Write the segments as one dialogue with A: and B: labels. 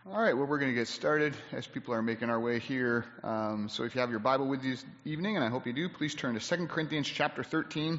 A: All right, well, we're going to get started as people are making our way here. So if you have your Bible with you this evening, and I hope you do, please turn to 2 Corinthians chapter 13.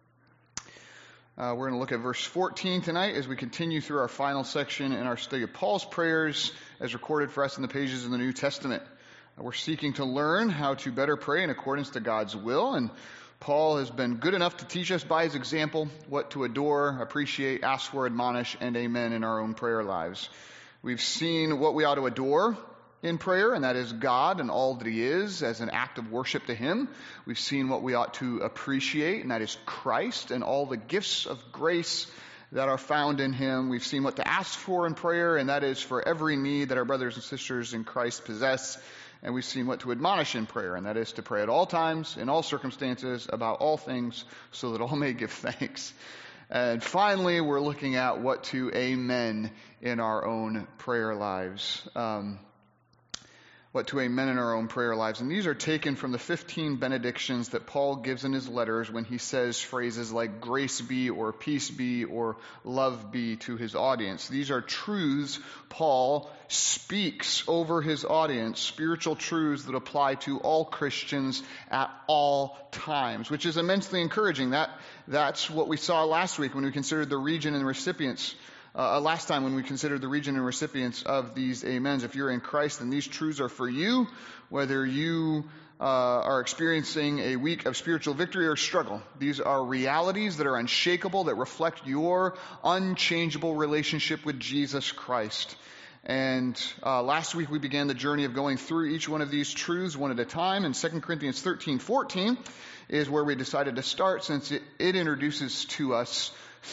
A: We're going to look at verse 14 tonight as we continue through our final section in our study of Paul's prayers as recorded for us in the pages of the New Testament. We're seeking to learn how to better pray in accordance to God's will, and Paul has been good enough to teach us by his example what to adore, appreciate, ask for, admonish, and amen in our own prayer lives. We've seen what we ought to adore in prayer, and that is God and all that He is as an act of worship to Him. We've seen what we ought to appreciate, and that is Christ and all the gifts of grace that are found in Him. We've seen what to ask for in prayer, and that is for every need that our brothers and sisters in Christ possess. And we've seen what to admonish in prayer, and that is to pray at all times, in all circumstances, about all things, so that all may give thanks. And finally, we're looking at what to amen in our own prayer lives. What to amen in our own prayer lives. And these are taken from the 15 benedictions that Paul gives in his letters when he says phrases like grace be or peace be or love be to his audience. These are truths Paul speaks over his audience, spiritual truths that apply to all Christians at all times, which is immensely encouraging. That's what we saw last week when we considered the region and recipients. Last time when we considered the region and recipients of these amens. If you're in Christ, then these truths are for you, whether you are experiencing a week of spiritual victory or struggle. These are realities that are unshakable, that reflect your unchangeable relationship with Jesus Christ. And last week we began the journey of going through each one of these truths one at a time. And 2 Corinthians 13:14 is where we decided to start, since it introduces to us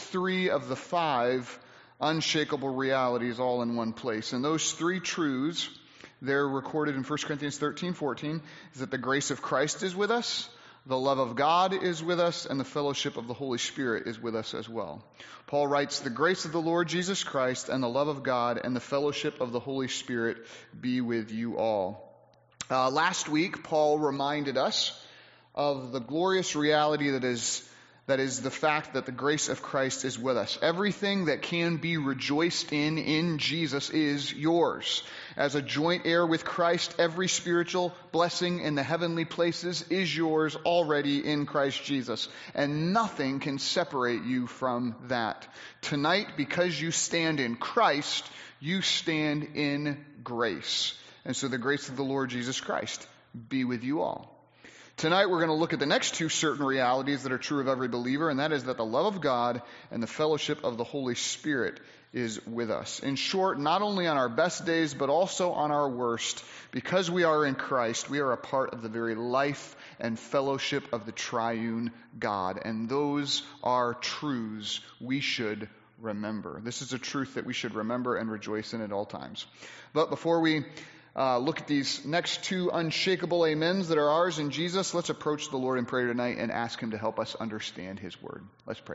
A: 3 of the 5 unshakable realities all in one place. And those 3 truths, they're recorded in 1 Corinthians 13:14, is that the grace of Christ is with us, the love of God is with us, and the fellowship of the Holy Spirit is with us as well. Paul writes, the grace of the Lord Jesus Christ and the love of God and the fellowship of the Holy Spirit be with you all. Last week, Paul reminded us of the glorious reality that is the fact that the grace of Christ is with us. Everything that can be rejoiced in Jesus is yours. As a joint heir with Christ, every spiritual blessing in the heavenly places is yours already in Christ Jesus. And nothing can separate you from that. Tonight, because you stand in Christ, you stand in grace. And so the grace of the Lord Jesus Christ be with you all. Tonight we're going to look at the next 2 certain realities that are true of every believer, and that is that the love of God and the fellowship of the Holy Spirit is with us. In short, not only on our best days, but also on our worst, because we are in Christ, we are a part of the very life and fellowship of the triune God. And those are truths we should remember. This is a truth that we should remember and rejoice in at all times. But before we look at these next 2 unshakable amens that are ours in Jesus, let's approach the Lord in prayer tonight and ask Him to help us understand His Word. Let's pray.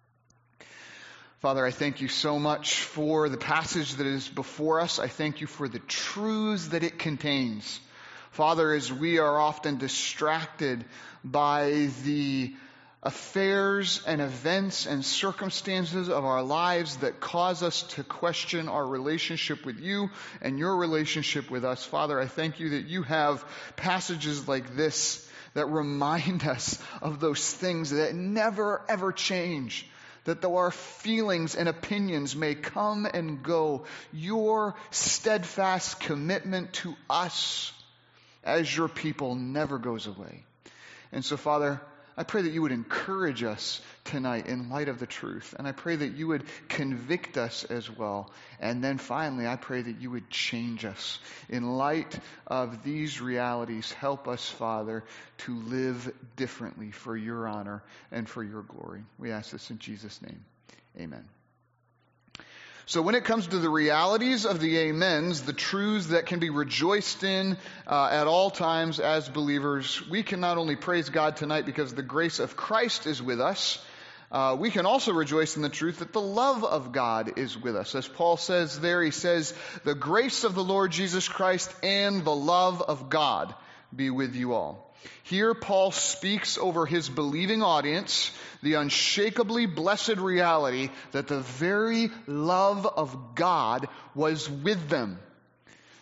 A: Father, I thank you so much for the passage that is before us. I thank you for the truths that it contains. Father, as we are often distracted by the affairs and events and circumstances of our lives that cause us to question our relationship with you and your relationship with us. Father, I thank you that you have passages like this that remind us of those things that never ever change. That though our feelings and opinions may come and go, your steadfast commitment to us as your people never goes away. And so, Father, I pray that you would encourage us tonight in light of the truth. And I pray that you would convict us as well. And then finally, I pray that you would change us. In light of these realities, help us, Father, to live differently for your honor and for your glory. We ask this in Jesus' name. Amen. So when it comes to the realities of the amens, the truths that can be rejoiced in at all times as believers, we can not only praise God tonight because the grace of Christ is with us, we can also rejoice in the truth that the love of God is with us. As Paul says there, he says, the grace of the Lord Jesus Christ and the love of God be with you all. Here Paul speaks over his believing audience the unshakably blessed reality that the very love of God was with them.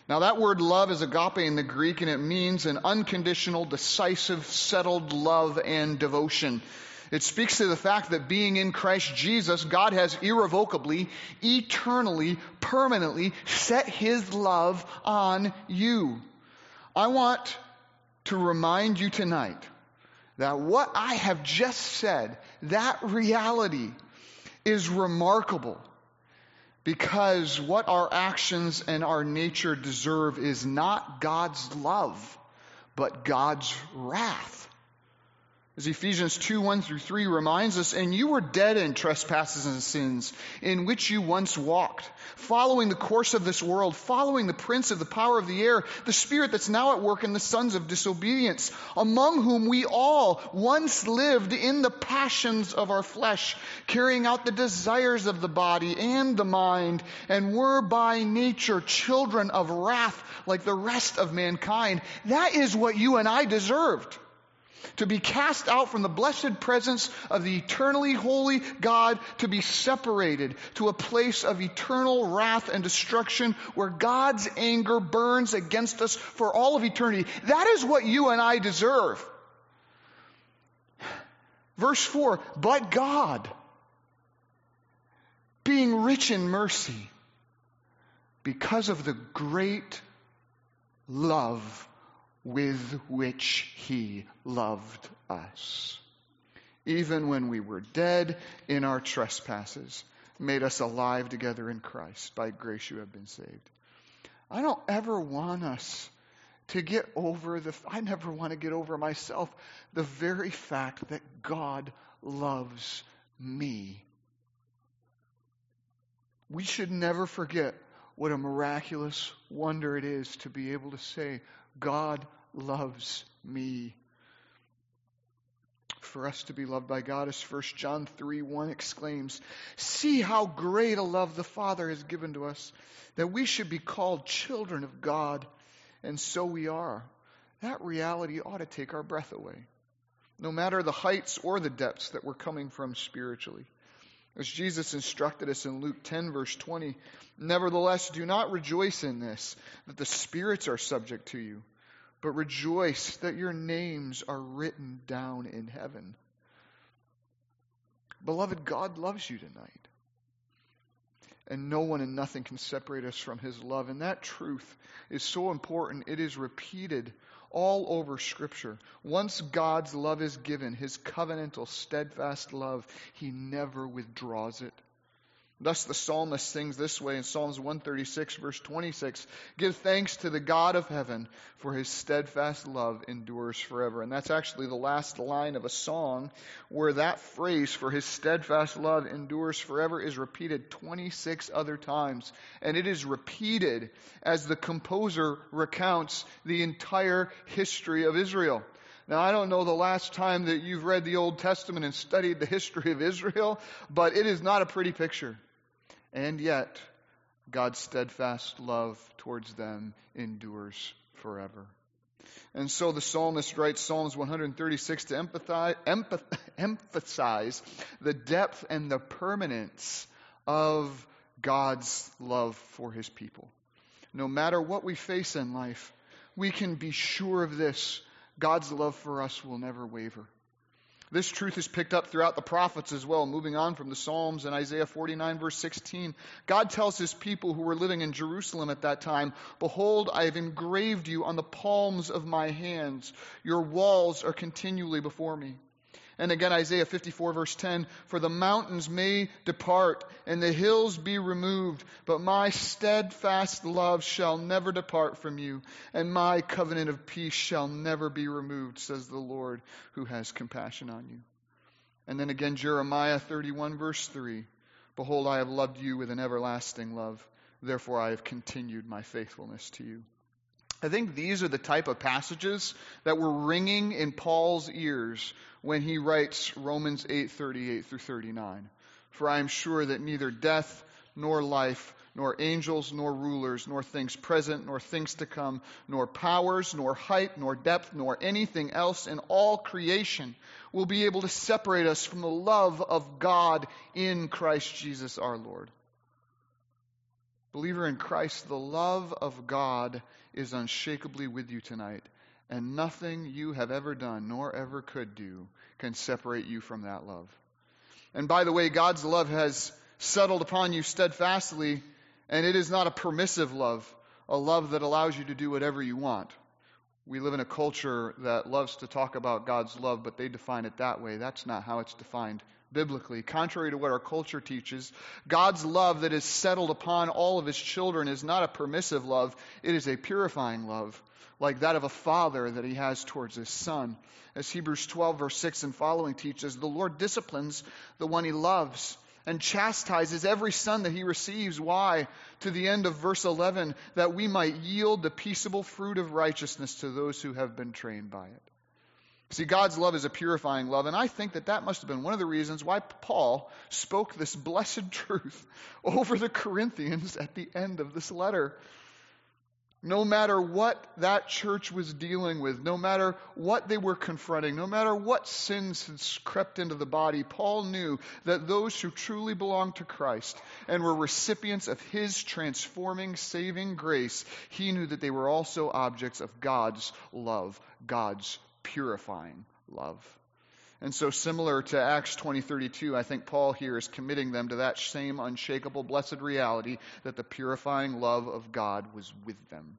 A: Now that word love is agape in the Greek, and it means an unconditional, decisive, settled love and devotion. It speaks to the fact that being in Christ Jesus, God has irrevocably, eternally, permanently set His love on you. I want to remind you tonight that what I have just said, that reality is remarkable, because what our actions and our nature deserve is not God's love, but God's wrath. As Ephesians 2:1-3 reminds us, and you were dead in trespasses and sins, in which you once walked, following the course of this world, following the prince of the power of the air, the spirit that's now at work in the sons of disobedience, among whom we all once lived in the passions of our flesh, carrying out the desires of the body and the mind, and were by nature children of wrath like the rest of mankind. That is what you and I deserved. To be cast out from the blessed presence of the eternally holy God, to be separated to a place of eternal wrath and destruction where God's anger burns against us for all of eternity. That is what you and I deserve. Verse 4, but God, being rich in mercy, because of the great love with which He loved us, even when we were dead in our trespasses, made us alive together in Christ. By grace you have been saved. I don't ever want us to get over I never want to get over myself the very fact that God loves me. We should never forget what a miraculous wonder it is to be able to say, God loves me. For us to be loved by God, as 1 John 3:1 exclaims, see how great a love the Father has given to us, that we should be called children of God, and so we are. That reality ought to take our breath away, no matter the heights or the depths that we're coming from spiritually. As Jesus instructed us in Luke 10:20, nevertheless, do not rejoice in this, that the spirits are subject to you, but rejoice that your names are written down in heaven. Beloved, God loves you tonight. And no one and nothing can separate us from His love. And that truth is so important. It is repeated all over Scripture. Once God's love is given, His covenantal, steadfast love, He never withdraws it. Thus the psalmist sings this way in Psalms 136:26, give thanks to the God of heaven, for His steadfast love endures forever. And that's actually the last line of a song where that phrase, for His steadfast love endures forever, is repeated 26 other times. And it is repeated as the composer recounts the entire history of Israel. Now, I don't know the last time that you've read the Old Testament and studied the history of Israel, but it is not a pretty picture. And yet, God's steadfast love towards them endures forever. And so the psalmist writes Psalms 136 to emphasize the depth and the permanence of God's love for His people. No matter what we face in life, we can be sure of this: God's love for us will never waver. This truth is picked up throughout the prophets as well. Moving on from the Psalms, in Isaiah 49:16, God tells His people who were living in Jerusalem at that time, behold, I have engraved you on the palms of my hands. Your walls are continually before me. And again, Isaiah 54:10, for the mountains may depart and the hills be removed, but my steadfast love shall never depart from you, and my covenant of peace shall never be removed, says the Lord who has compassion on you. And then again, Jeremiah 31:3, behold, I have loved you with an everlasting love, therefore I have continued my faithfulness to you. I think these are the type of passages that were ringing in Paul's ears when he writes Romans 8:38-39. For I am sure that neither death nor life, nor angels, nor rulers, nor things present, nor things to come, nor powers, nor height, nor depth, nor anything else in all creation will be able to separate us from the love of God in Christ Jesus our Lord. Believer in Christ, the love of God is unshakably with you tonight, and nothing you have ever done nor ever could do can separate you from that love. And by the way, God's love has settled upon you steadfastly, and it is not a permissive love, a love that allows you to do whatever you want. We live in a culture that loves to talk about God's love, but they define it that way. That's not how it's defined biblically. Contrary to what our culture teaches, God's love that is settled upon all of his children is not a permissive love. It is a purifying love, like that of a father that he has towards his son. As Hebrews 12, verse 6 and following teaches, the Lord disciplines the one he loves and chastises every son that he receives. Why? To the end of verse 11, that we might yield the peaceable fruit of righteousness to those who have been trained by it. See, God's love is a purifying love, and I think that must have been one of the reasons why Paul spoke this blessed truth over the Corinthians at the end of this letter. No matter what that church was dealing with, no matter what they were confronting, no matter what sins had crept into the body, Paul knew that those who truly belonged to Christ and were recipients of his transforming, saving grace, he knew that they were also objects of God's love, God's purifying love. And so similar to Acts 20:32, I think Paul here is committing them to that same unshakable, blessed reality that the purifying love of God was with them.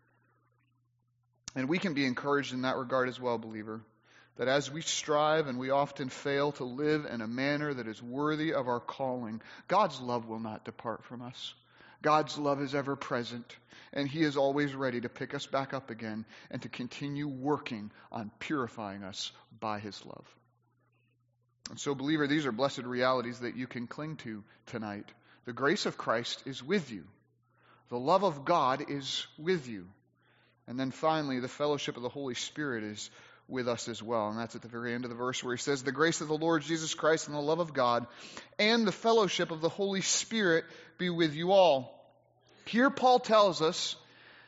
A: And we can be encouraged in that regard as well, believer, that as we strive and we often fail to live in a manner that is worthy of our calling, God's love will not depart from us. God's love is ever present, and he is always ready to pick us back up again and to continue working on purifying us by his love. And so, believer, these are blessed realities that you can cling to tonight. The grace of Christ is with you. The love of God is with you. And then finally, the fellowship of the Holy Spirit is with us as well. And that's at the very end of the verse where he says, the grace of the Lord Jesus Christ and the love of God and the fellowship of the Holy Spirit be with you all. Here Paul tells us,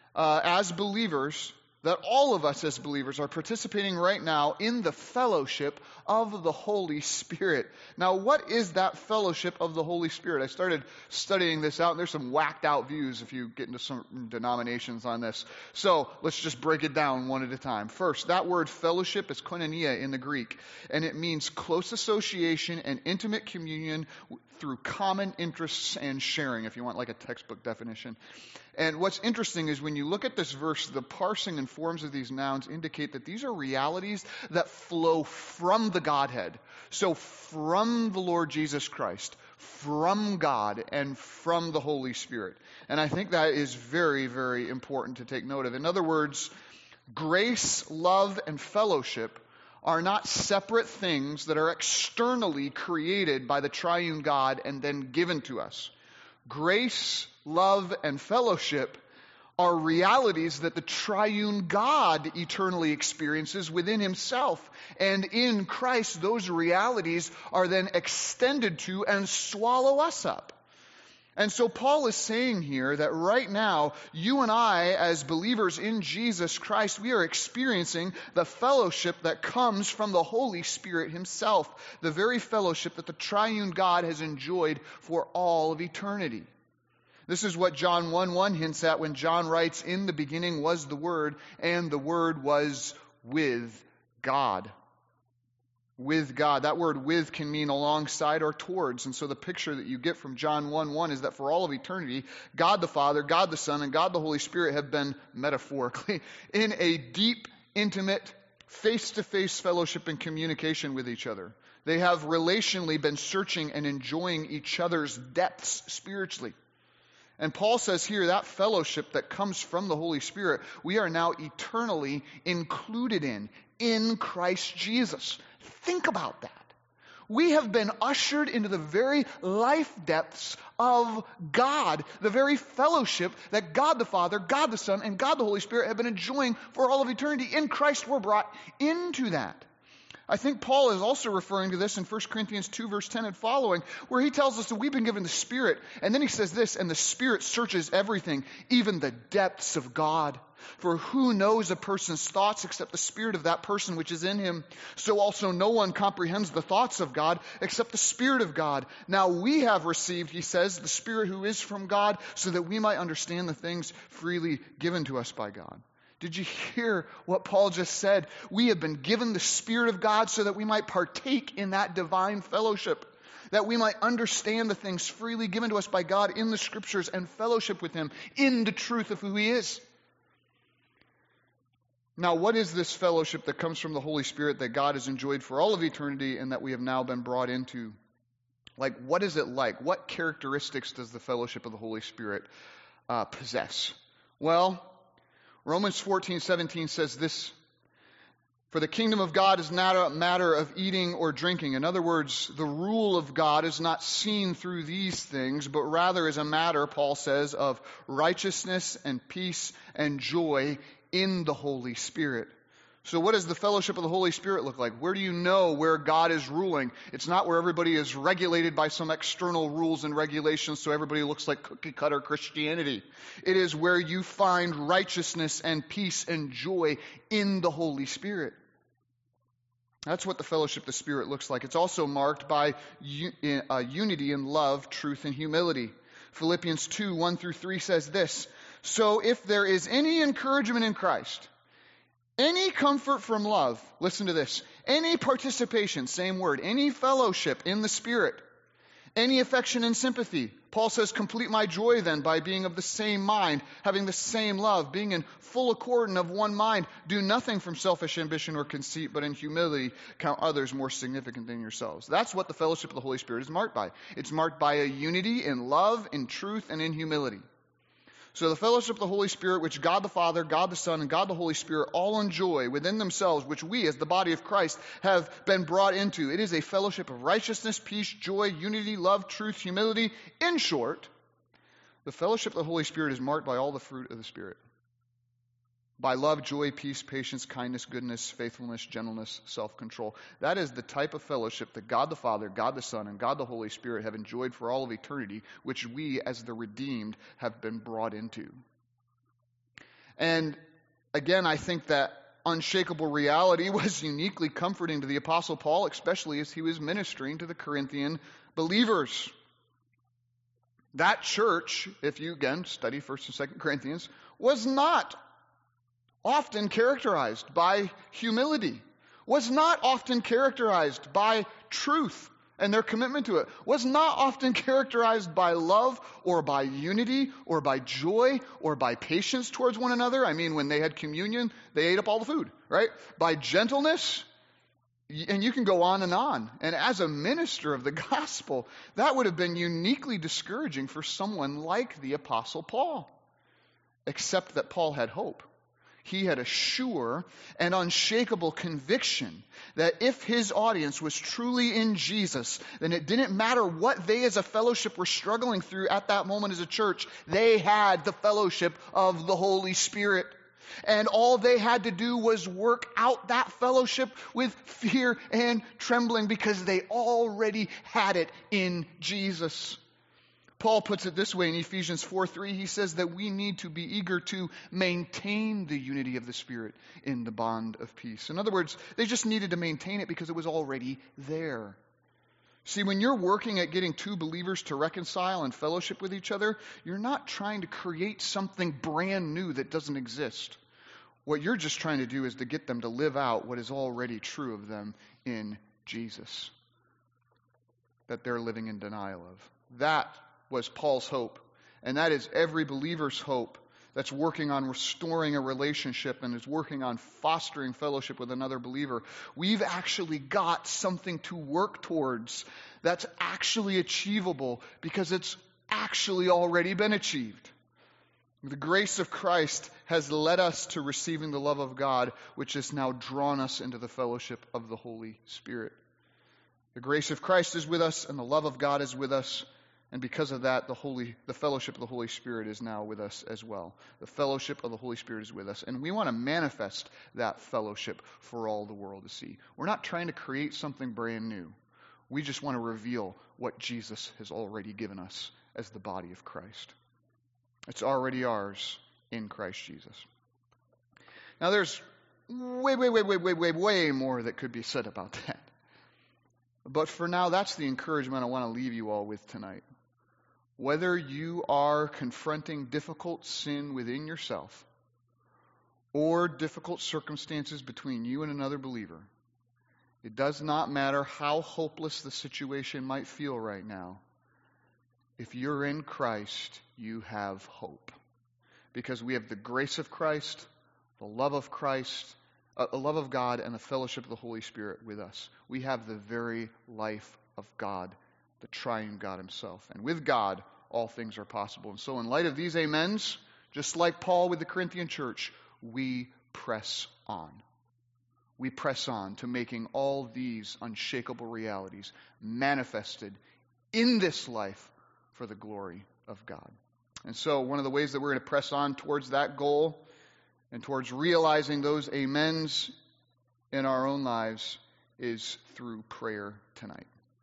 A: as believers, that all of us as believers are participating right now in the fellowship of the Holy Spirit. Now, what is that fellowship of the Holy Spirit? I started studying this out, and there's some whacked out views if you get into some denominations on this. So let's just break it down one at a time. First, that word fellowship is koinonia in the Greek, and it means close association and intimate communion through common interests and sharing, if you want like a textbook definition. And what's interesting is when you look at this verse, the parsing and forms of these nouns indicate that these are realities that flow from the Godhead. So from the Lord Jesus Christ, from God, and from the Holy Spirit. And I think that is very, very important to take note of. In other words, grace, love, and fellowship are not separate things that are externally created by the triune God and then given to us. Grace, love, and fellowship are realities that the triune God eternally experiences within himself. And in Christ, those realities are then extended to and swallow us up. And so Paul is saying here that right now, you and I, as believers in Jesus Christ, we are experiencing the fellowship that comes from the Holy Spirit himself, the very fellowship that the triune God has enjoyed for all of eternity. This is what John 1:1 hints at when John writes, in the beginning was the Word, and the Word was with God. With God. That word with can mean alongside or towards. And so the picture that you get from John 1:1 is that for all of eternity, God the Father, God the Son, and God the Holy Spirit have been metaphorically in a deep, intimate, face-to-face fellowship and communication with each other. They have relationally been searching and enjoying each other's depths spiritually. And Paul says here that fellowship that comes from the Holy Spirit, we are now eternally included in Christ Jesus. Think about that. We have been ushered into the very life depths of God, the very fellowship that God the Father, God the Son, and God the Holy Spirit have been enjoying for all of eternity. In Christ, we're brought into that. I think Paul is also referring to this in 1 Corinthians 2, verse 10 and following, where he tells us that we've been given the Spirit. And then he says this, and the Spirit searches everything, even the depths of God. For who knows a person's thoughts except the spirit of that person which is in him? So also no one comprehends the thoughts of God except the Spirit of God. Now we have received, he says, the Spirit who is from God, so that we might understand the things freely given to us by God. Did you hear what Paul just said? We have been given the Spirit of God so that we might partake in that divine fellowship, that we might understand the things freely given to us by God in the Scriptures and fellowship with Him in the truth of who He is. Now, what is this fellowship that comes from the Holy Spirit that God has enjoyed for all of eternity and that we have now been brought into? Like, what is it like? What characteristics does the fellowship of the Holy Spirit possess? Well, Romans 14:17 says this, for the kingdom of God is not a matter of eating or drinking. In other words, the rule of God is not seen through these things, but rather is a matter, Paul says, of righteousness and peace and joy in the Holy Spirit. So what does the fellowship of the Holy Spirit look like? Where do you know where God is ruling? It's not where everybody is regulated by some external rules and regulations so everybody looks like cookie-cutter Christianity. It is where you find righteousness and peace and joy in the Holy Spirit. That's what the fellowship of the Spirit looks like. It's also marked by unity in love, truth, and humility. Philippians 2, 1 through 3 says this, so if there is any encouragement in Christ, any comfort from love, listen to this, any participation, same word, any fellowship in the Spirit, any affection and sympathy. Paul says, complete my joy then by being of the same mind, having the same love, being in full accord and of one mind. Do nothing from selfish ambition or conceit, but in humility count others more significant than yourselves. That's what the fellowship of the Holy Spirit is marked by. It's marked by a unity in love, in truth, and in humility. So the fellowship of the Holy Spirit, which God the Father, God the Son, and God the Holy Spirit all enjoy within themselves, which we as the body of Christ have been brought into. It is a fellowship of righteousness, peace, joy, unity, love, truth, humility. In short, the fellowship of the Holy Spirit is marked by all the fruit of the Spirit. By love, joy, peace, patience, kindness, goodness, faithfulness, gentleness, self-control. That is the type of fellowship that God the Father, God the Son, and God the Holy Spirit have enjoyed for all of eternity, which we as the redeemed have been brought into. And again, I think that unshakable reality was uniquely comforting to the Apostle Paul, especially as he was ministering to the Corinthian believers. That church, if you again study 1st and 2nd Corinthians, was not often characterized by humility, was not often characterized by truth and their commitment to it, was not often characterized by love or by unity or by joy or by patience towards one another. I mean, when they had communion, they ate up all the food, right? By gentleness, and you can go on and on. And as a minister of the gospel, that would have been uniquely discouraging for someone like the Apostle Paul, except that Paul had hope. He had a sure and unshakable conviction that if his audience was truly in Jesus, then it didn't matter what they as a fellowship were struggling through at that moment as a church. They had the fellowship of the Holy Spirit. And all they had to do was work out that fellowship with fear and trembling because they already had it in Jesus. Paul puts it this way in Ephesians 4:3. He says that we need to be eager to maintain the unity of the Spirit in the bond of peace. In other words, they just needed to maintain it because it was already there. See, when you're working at getting two believers to reconcile and fellowship with each other, you're not trying to create something brand new that doesn't exist. What you're just trying to do is to get them to live out what is already true of them in Jesus, that they're living in denial of. That was Paul's hope. And that is every believer's hope that's working on restoring a relationship and is working on fostering fellowship with another believer. We've actually got something to work towards that's actually achievable because it's actually already been achieved. The grace of Christ has led us to receiving the love of God, which has now drawn us into the fellowship of the Holy Spirit. The grace of Christ is with us and the love of God is with us. And because of that, the fellowship of the Holy Spirit is now with us as well. The fellowship of the Holy Spirit is with us. And we want to manifest that fellowship for all the world to see. We're not trying to create something brand new. We just want to reveal what Jesus has already given us as the body of Christ. It's already ours in Christ Jesus. Now there's way more that could be said about that. But for now, that's the encouragement I want to leave you all with tonight. Whether you are confronting difficult sin within yourself or difficult circumstances between you and another believer, it does not matter how hopeless the situation might feel right now. If you're in Christ, you have hope. Because we have the grace of Christ, the love of Christ, the love of God, and the fellowship of the Holy Spirit with us. We have the very life of God, the triune God himself. And with God, all things are possible. And so in light of these amens, just like Paul with the Corinthian church, we press on. We press on to making all these unshakable realities manifested in this life for the glory of God. And so one of the ways that we're going to press on towards that goal and towards realizing those amens in our own lives is through prayer tonight.